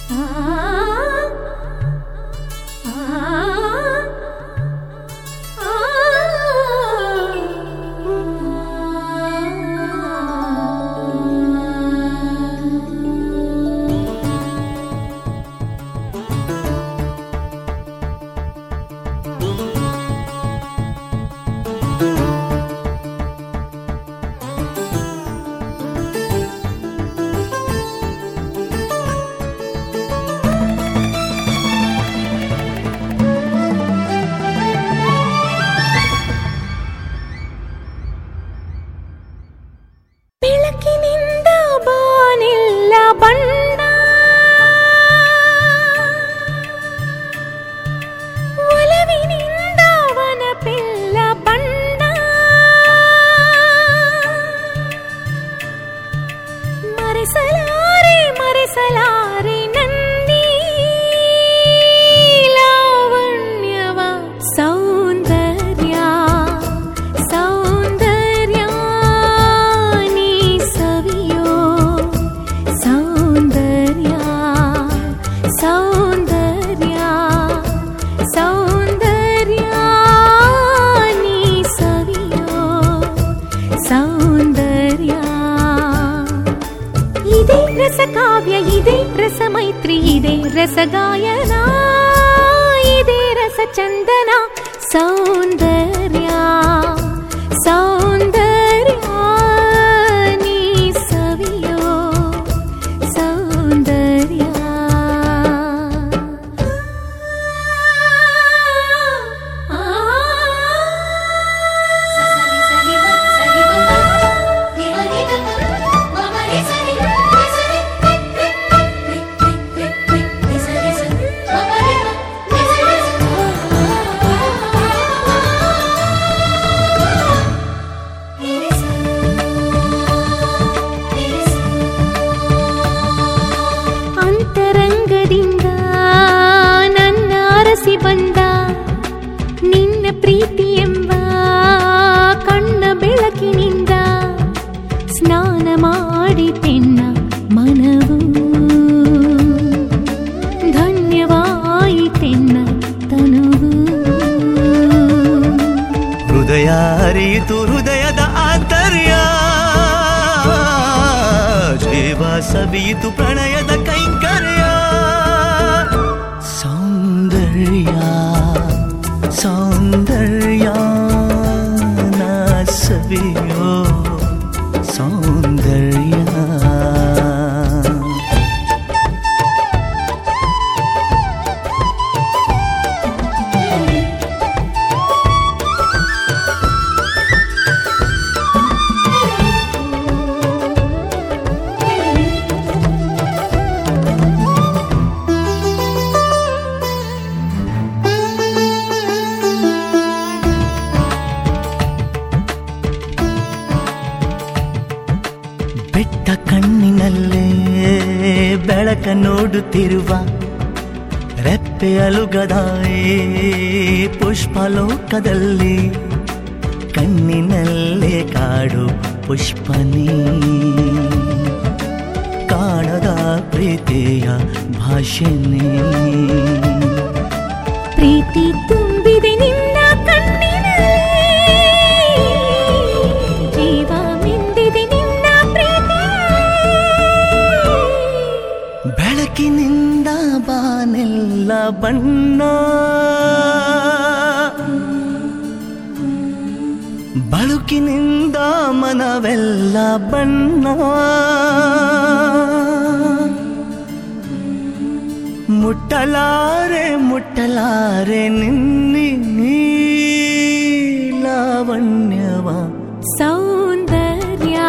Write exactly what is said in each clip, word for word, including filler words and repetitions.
ಕಾವ್ಯ ಇದೆ ರಸ ಮೈತ್ರಿ ಇದೆ ರಸ ಗಾಯನ ಇದೆ ರಸ ಚಂದನ ಸೌಂದರ್ಯ ಸೌಂದರ್ಯ ನೀ ಸವಿಯೋ ಸೌಂದರ್ಯ ಅಂತರಂಗದಿಂದ ನನ್ನ ಅರಸಿ ಬಂದ ನಿನ್ನ ಪ್ರೀತಿ ಎಂಬ ಕಣ್ಣ ಬೆಳಕಿನಿಂದ ಸ್ನಾನ ಮಾಡಿತೆನ್ನ ಮನವು ಧನ್ಯವಾಯಿತೆನ್ನ ತನುವು ಹೃದಯ ಅರಿಯಿತು ಹೃದಯದ ಆಂತರ್ಯ ಜೀವ ಸವಿಯಿತು ಪ್ರಣಯದ ಕೈಂಕರ್ಯ ಸೌಂದರ್ಯ ಸೌಂದರ್ಯ ನಾ ಸವಿಯೋ ಸೌಂದರ್ಯ ಬೆಟ್ಟ ಕಣ್ಣಿನಲ್ಲೇ ಬೆಳಕ ನೋಡುತ್ತಿರುವ ರೆಪ್ಪೆ ಅಲುಗದಾಯೇ ಪುಷ್ಪಲೋಕದಲ್ಲಿ ಕಣ್ಣಿನಲ್ಲೇ ಕಾಡು ಪುಷ್ಪನೇ ಕಾಣದ ಪ್ರೀತಿಯ ಭಾಷೆನೇ ಪ್ರೀತಿ ತುಂಬಿದೆ ನಿನ್ನ ಕಣ್ಣಿನಲ್ಲಿ ಜೀವ ಮಿಂದಿದೆ ನಿನ್ನ ಪ್ರೀತಿ ಬೆಳಕಿನಿಂದ ಬಾನೆಲ್ಲ ಬಣ್ಣ ಬಳುಕಿನಿಂದ ಮನವೆಲ್ಲ ಬಣ್ಣ ಮುಟ್ಟಲಾರೆ ಮುಟ್ಟಲಾರೆ ನಿನ್ನಿ ನೀಲಾವಣ್ಯವ ಸೌಂದರ್ಯ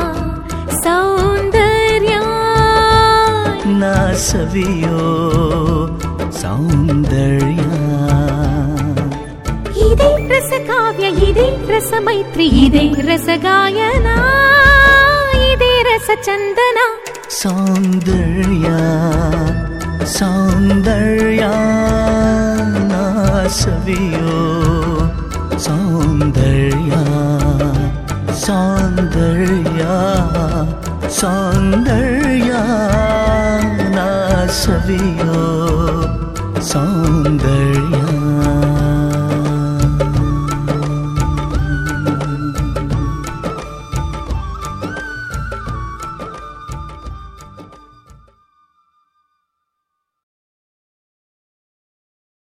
ಸೌಂದರ್ಯ ನಾ ಸವಿಯೋ ಸೌಂದರ್ಯ ಇದೆ ರಸ ಕಾವ್ಯ ಇದೆ ರಸ ಮೈತ್ರಿ ಇದೆ ರಸ ಗಾಯನ ಇದೆ ರಸ ಚಂದನ ಸೌಂದರ್ಯ ಸೌಂದರ್ಯ ನಾ ಸವಿಯೋ ಸೌಂದರ್ಯ ಸೌಂದರ್ಯ ಸೌಂದರ್ಯ ನಾ ಸವಿಯೋ ಸೌಂದರ್ಯ